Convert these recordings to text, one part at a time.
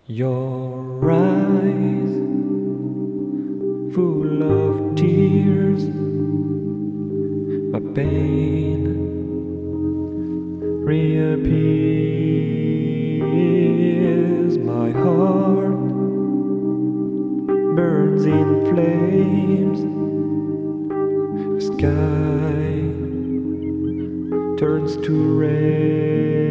Your eyes, full of tears, my pain reappears. My heart burns in flames. The sky turns to rain.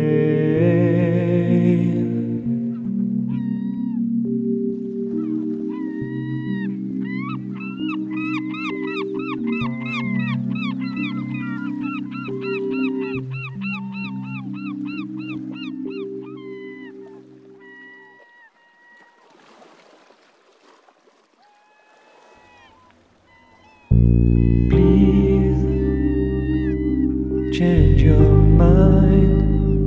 Please change your mind.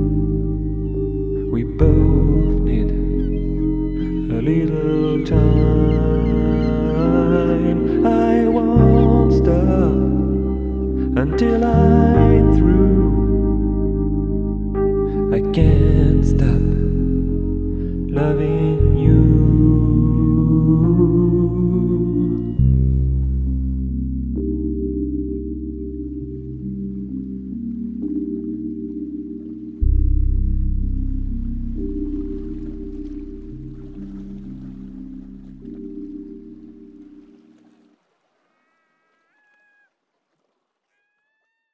We both need a little time. I won't stop until I'm through. I can't stop loving